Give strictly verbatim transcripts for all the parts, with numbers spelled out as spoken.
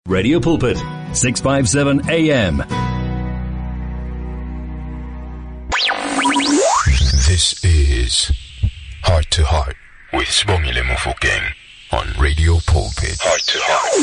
Radio Pulpit, six fifty-seven A M. This is Heart to Heart with Sibongile Mofokeng on Radio Pulpit. Heart to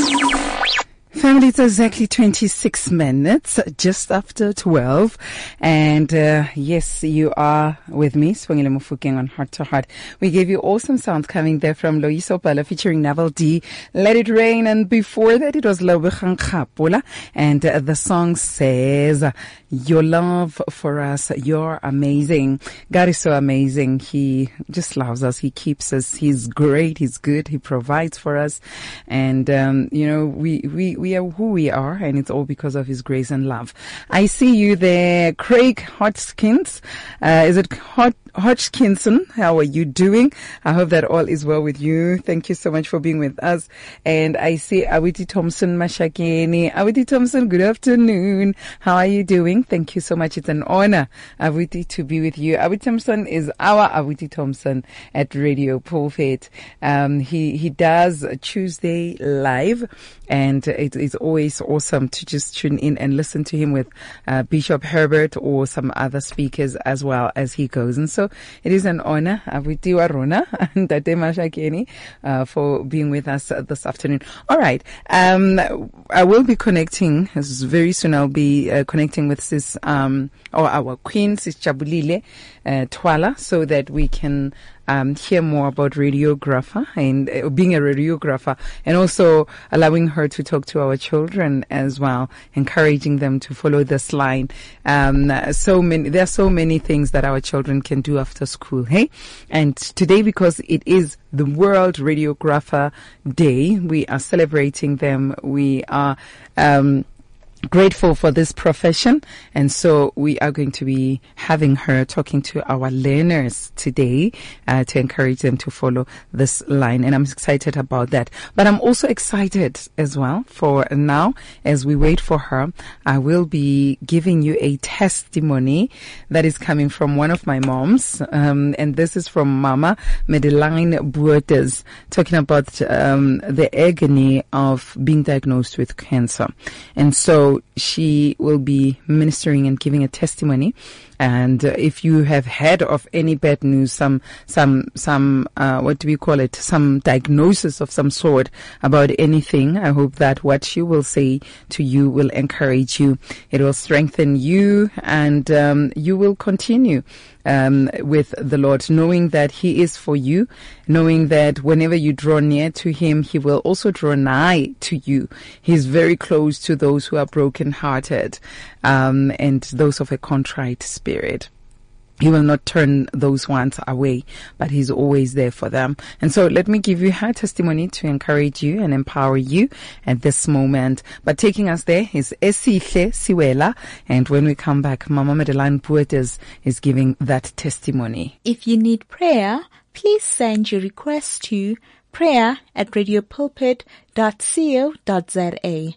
Heart. Family, it's exactly twenty-six minutes, just after twelve. And, uh, yes, you are with me, Sibongile Mofokeng on Heart to Heart. We gave you awesome sounds coming there from Loyiso Bala featuring Naval D, Let It Rain. And before that, it was Lebogang Kgapula. And uh, the song says, your love for us, you're amazing. God is so amazing. He just loves us. He keeps us. He's great. He's good. He provides for us. And, um, you know, we, we, we are who we are, and it's all because of His grace and love. I see you there, Craig Hodgkins. Uh, is it Hod- Hodgkinson? How are you doing? I hope that all is well with you. Thank you so much for being with us. And I see Awiti Thompson Mashakeni. Awiti Thompson, good afternoon. How are you doing? Thank you so much. It's an honor, Awiti, to be with you. Awiti Thompson is our Awiti Thompson at Radio Pulpit. Um, he, he does Tuesday live, and it is always awesome to just tune in and listen to him with uh, Bishop Herbert or some other speakers as well as he goes. And so it is an honor, Awiti Warona and Tate Mashakeni, uh, for being with us uh, this afternoon. All right. Um, I will be connecting very soon. I'll be uh, connecting with Sis, um, or our Queen, Sis Jabulile uh, Twala, so that we can Um, hear more about radiographer and uh, being a radiographer, and also allowing her to talk to our children as well, encouraging them to follow this line. Um, so many, there are so many things that our children can do after school. Hey, and today, because it is the World Radiographer Day, we are celebrating them. We are, um, grateful for this profession, and so we are going to be having her talking to our learners today uh, to encourage them to follow this line, and I'm excited about that. But I'm also excited as well for now, as we wait for her, I will be giving you a testimony that is coming from one of my moms, um, and this is from Mama Madeline Buertes, talking about um, the agony of being diagnosed with cancer. And so she will be ministering and giving a testimony. And uh, if you have heard of any bad news, some, some, some, uh, what do we call it? Some diagnosis of some sort about anything, I hope that what she will say to you will encourage you. It will strengthen you, and um, you will continue um, with the Lord, knowing that He is for you, knowing that whenever you draw near to Him, He will also draw nigh to you. He's very close to those who are brokenhearted, um, and those of a contrite spirit. He will not turn those ones away, but He's always there for them. And so let me give you her testimony to encourage you and empower you at this moment. But taking us there is Esihle Siwela. And when we come back, Mama Madeline Buertes is giving that testimony. If you need prayer, please send your request to prayer at radiopulpit dot co dot za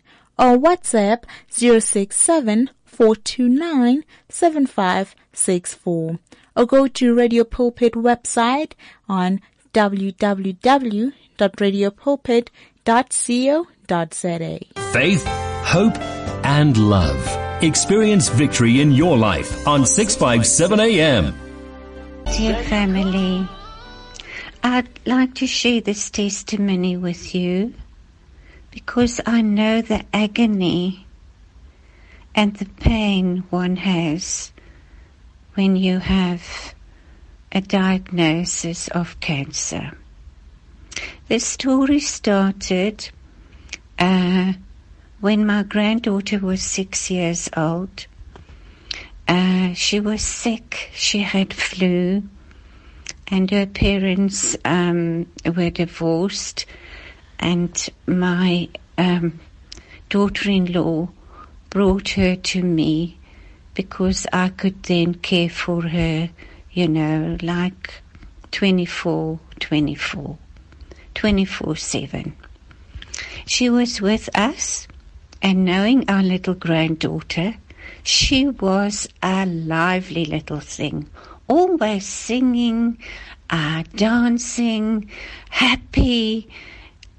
or WhatsApp zero six seven four two nine seven five six four, or go to Radio Pulpit website on w w w dot radiopulpit dot co dot za. Faith, hope, and love. Experience victory in your life on six fifty-seven A M. Dear family, I'd like to share this testimony with you because I know the agony and the pain one has when you have a diagnosis of cancer. The story started uh, when my granddaughter was six years old. Uh, she was sick. She had flu, and her parents um, were divorced, and my um, daughter-in-law brought her to me because I could then care for her, you know, like twenty-four, twenty-four, twenty-four seven. She was with us, and knowing our little granddaughter, she was a lively little thing, always singing, uh, dancing, happy,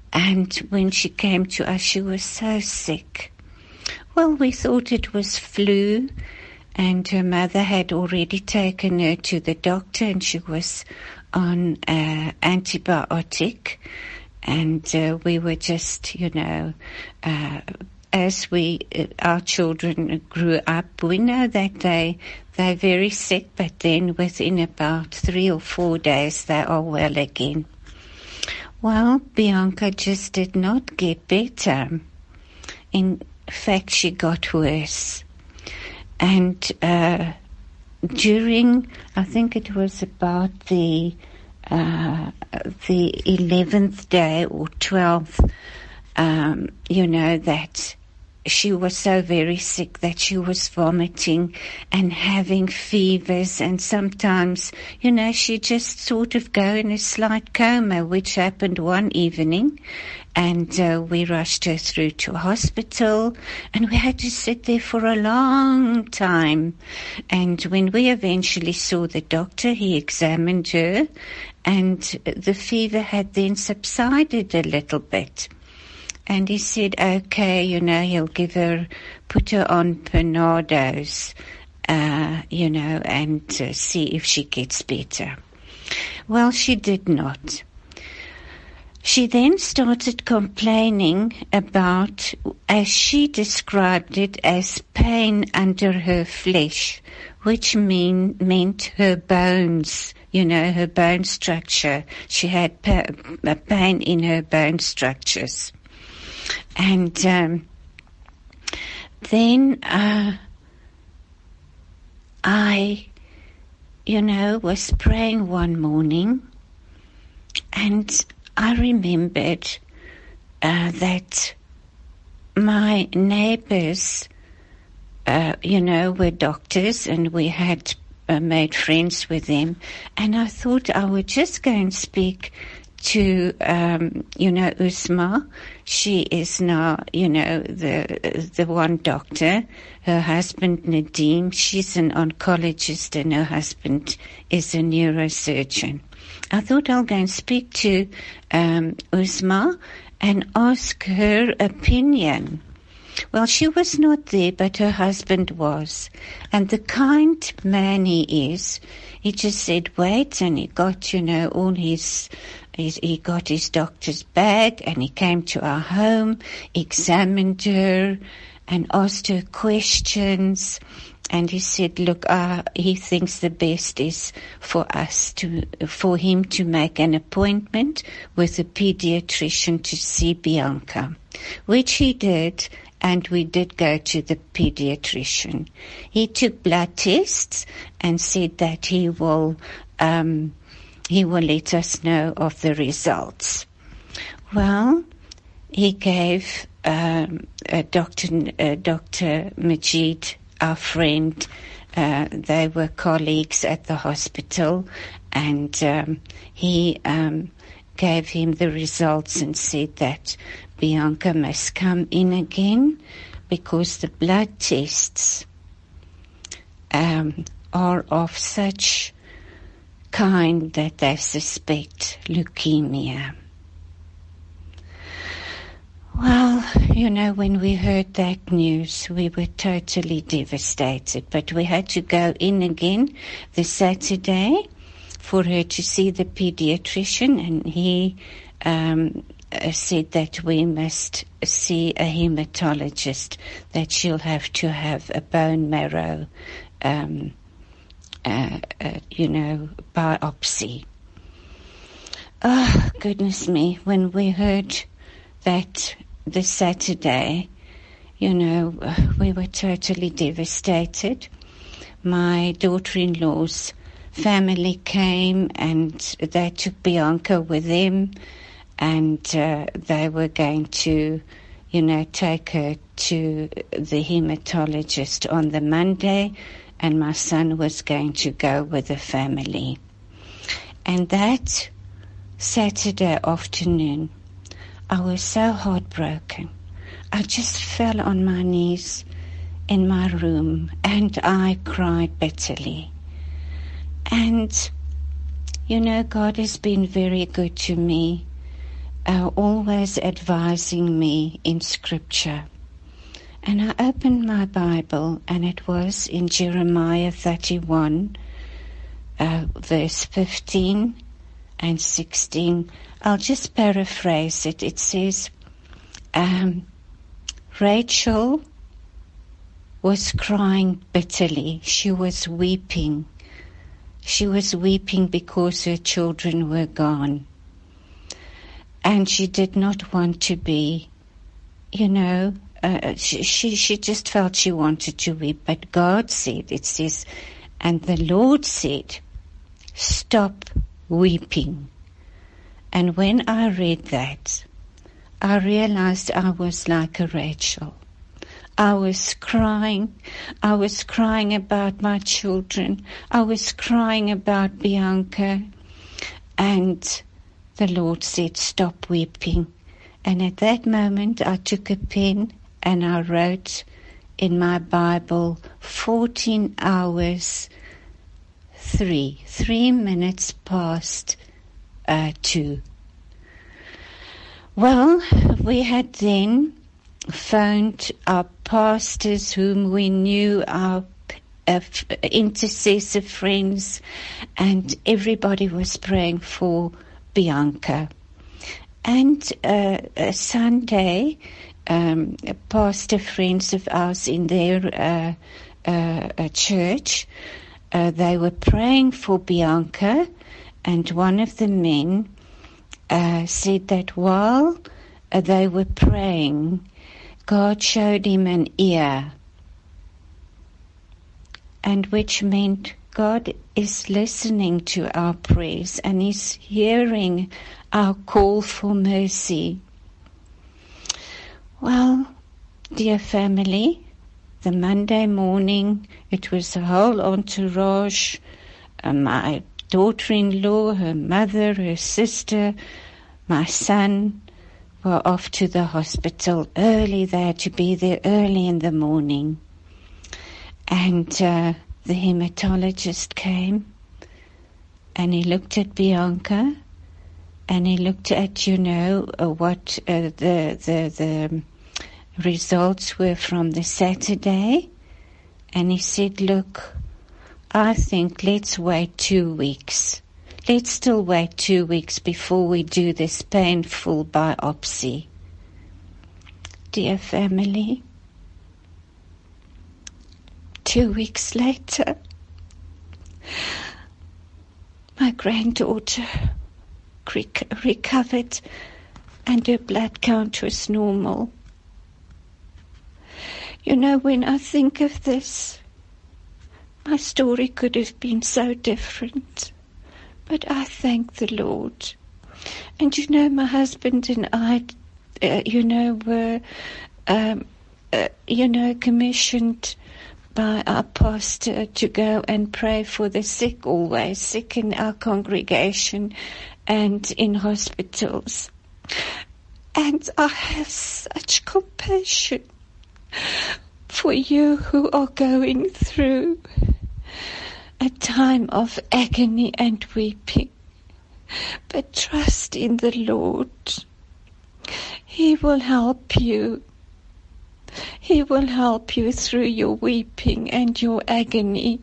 And when she came to us, she was so sick. Well, we thought it was flu, and her mother had already taken her to the doctor, and she was on uh, antibiotic. And uh, we were just, you know, uh, as we, uh, our children grew up, we know that they, they're very sick, but then within about three or four days, they are well again. Well, Bianca just did not get better. In fact, she got worse. And uh, during, I think it was about the uh, the eleventh day or twelfth, um, you know, that she was so very sick that she was vomiting and having fevers, and sometimes, you know, she just sort of go in a slight coma, which happened one evening. And uh, we rushed her through to hospital, and we had to sit there for a long time. And when we eventually saw the doctor, he examined her, and the fever had then subsided a little bit. And he said, okay, you know, he'll give her, put her on Panados, uh, you know, and uh, see if she gets better. Well, she did not. She then started complaining about, as she described it, as pain under her flesh, which mean, meant her bones, you know, her bone structure. She had pa- a pain in her bone structures. And um, then uh, I, you know, was praying one morning, and I remembered uh, that my neighbors, uh, you know, were doctors, and we had uh, made friends with them. And I thought I would just go and speak to, um, you know, Usma. She is now, you know, the the one doctor. Her husband, Nadeem, she's an oncologist, and her husband is a neurosurgeon. I thought I'll go and speak to um, Usma and ask her opinion. Well, she was not there, but her husband was. And the kind man he is, he just said, wait, and he got, you know, all his, his, he got his doctor's bag, and he came to our home, examined her, and asked her questions. And he said, look, uh, he thinks the best is for us to, for him to make an appointment with a pediatrician to see Bianca, which he did. And we did go to the pediatrician. He took blood tests and said that he will, um, he will let us know of the results. Well, he gave, um, uh, Doctor, uh, Doctor Majid, our friend, uh, they were colleagues at the hospital, and um, he um, gave him the results and said that Bianca must come in again because the blood tests um, are of such kind that they suspect leukemia. Well, you know, when we heard that news, we were totally devastated. But we had to go in again the Saturday for her to see the pediatrician, and he um, said that we must see a hematologist, that she'll have to have a bone marrow, um, uh, uh, you know, biopsy. Oh, goodness me, when we heard that this Saturday, you know, we were totally devastated. My daughter-in-law's family came, and they took Bianca with them, and uh, they were going to, you know, take her to the hematologist on the Monday, and my son was going to go with the family. And that Saturday afternoon, I was so heartbroken. I just fell on my knees in my room, and I cried bitterly. And, you know, God has been very good to me. uh, always advising me in Scripture. And I opened my Bible, and it was in Jeremiah thirty-one, uh, verse fifteen and sixteen. I'll just paraphrase it. It says, um, Rachel was crying bitterly. She was weeping. She was weeping because her children were gone. And she did not want to be, you know, uh, she, she, she just felt she wanted to weep. But God said, it says, and the Lord said, stop weeping. And when I read that, I realized I was like a Rachel. I was crying. I was crying about my children. I was crying about Bianca. And the Lord said, stop weeping. And at that moment, I took a pen and I wrote in my Bible, fourteen hours, three, three minutes past uh, two. Well, we had then phoned our pastors whom we knew, our uh, intercessor friends, and everybody was praying for Bianca. And uh, a Sunday, um, pastor friends of ours in their uh, uh, church, uh, they were praying for Bianca, and one of the men uh, said that while uh, they were praying, God showed him an ear, and which meant God is listening to our prayers and is hearing our call for mercy. Well, dear family, the Monday morning, it was a whole entourage, uh, my daughter-in-law, her mother, her sister, my son, were off to the hospital early. They had to be there early in the morning. And uh, the hematologist came, and he looked at Bianca, and he looked at, you know, uh, what uh, the, the, the results were from the Saturday. And he said, look, I think let's wait two weeks. Let's still wait two weeks before we do this painful biopsy. Dear family, two weeks later, my granddaughter rec- recovered and her blood count was normal. You know, when I think of this, my story could have been so different. But I thank the Lord. And you know, my husband and I, uh, you know, were, um, uh, you know, commissioned by our pastor to go and pray for the sick always, sick in our congregation and in hospitals. And I have such compassion for you who are going through a time of agony and weeping. But trust in the Lord. He will help you. He will help you through your weeping and your agony.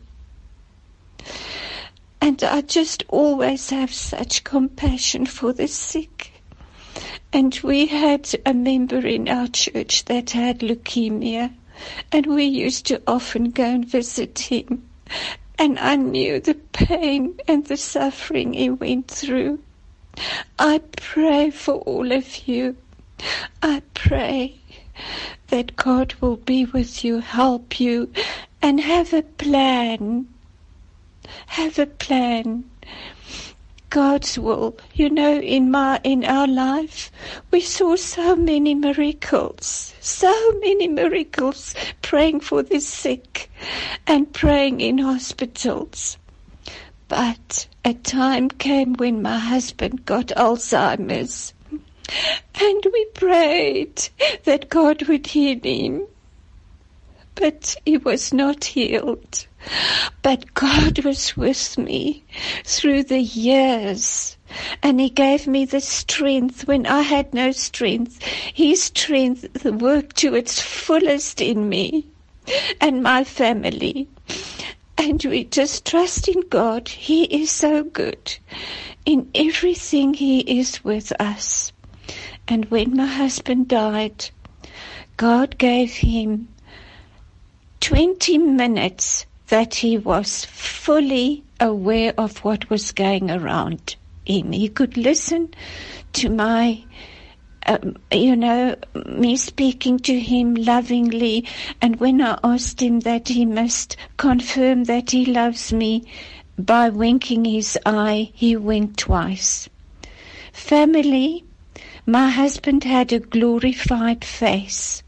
And I just always have such compassion for the sick. And we had a member in our church that had leukemia, and we used to often go and visit him. And I knew the pain and the suffering he went through. I pray for all of you. I pray that God will be with you, help you, and have a plan. Have a plan. God's will. You know, in my in our life, we saw so many miracles, so many miracles, praying for the sick and praying in hospitals. But a time came when my husband got Alzheimer's, and we prayed that God would heal him. But he was not healed. But God was with me through the years, and He gave me the strength when I had no strength. His strength worked to its fullest in me and my family. And we just trust in God. He is so good. In everything He is with us. And when my husband died, God gave him twenty minutes that he was fully aware of what was going around him. He could listen to my, um, you know, me speaking to him lovingly. And when I asked him that he must confirm that he loves me by winking his eye, he winked twice. Family, my husband had a glorified face.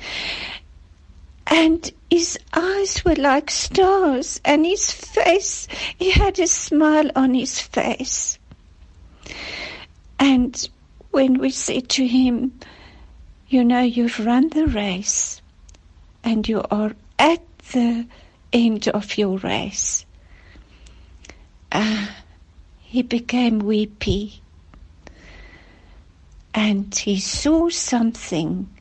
And his eyes were like stars, and his face, he had a smile on his face. And when we said to him, you know, you've run the race, and you are at the end of your race, uh, he became weepy. And he saw something.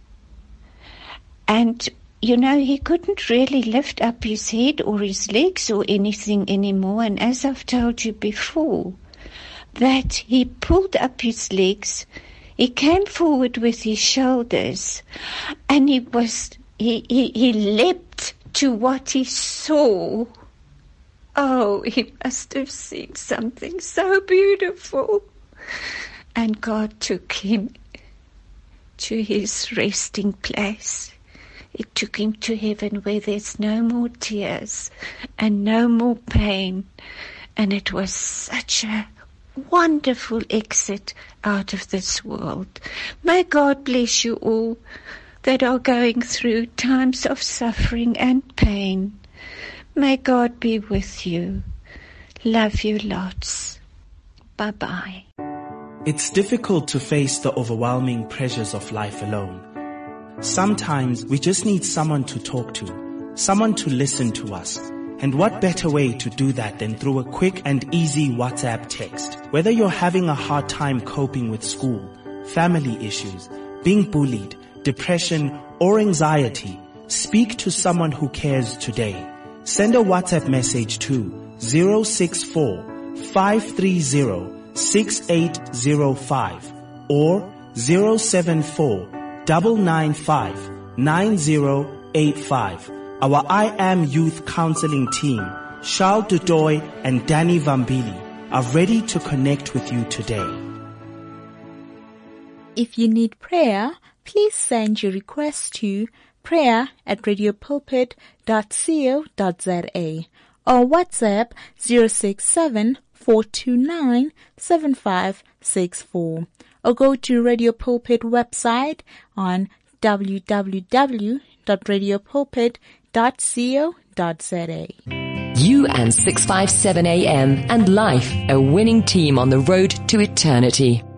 And you know, he couldn't really lift up his head or his legs or anything anymore. And as I've told you before, that he pulled up his legs, he came forward with his shoulders, and he was, he, he, he leapt to what he saw. Oh, he must have seen something so beautiful. And God took him to his resting place. It took him to heaven where there's no more tears and no more pain. And it was such a wonderful exit out of this world. May God bless you all that are going through times of suffering and pain. May God be with you. Love you lots. Bye-bye. It's difficult to face the overwhelming pressures of life alone. Sometimes we just need someone to talk to, someone to listen to us. And what better way to do that than through a quick and easy WhatsApp text? Whether you're having a hard time coping with school, family issues, being bullied, depression, or anxiety, speak to someone who cares today. Send a WhatsApp message to zero six four, five three zero, six eight zero five or zero seven four, nine nine five, nine zero eight five. Our I Am Youth Counseling team, Charles Dudoy and Danny Vambili, are ready to connect with you today. If you need prayer, please send your request to prayer at radiopulpit dot co dot za or WhatsApp zero six seven, four two nine, seven five six four or go to Radio Pulpit website on w w w dot radiopulpit dot co dot za. You and six fifty-seven A M and Life, a winning team on the road to eternity.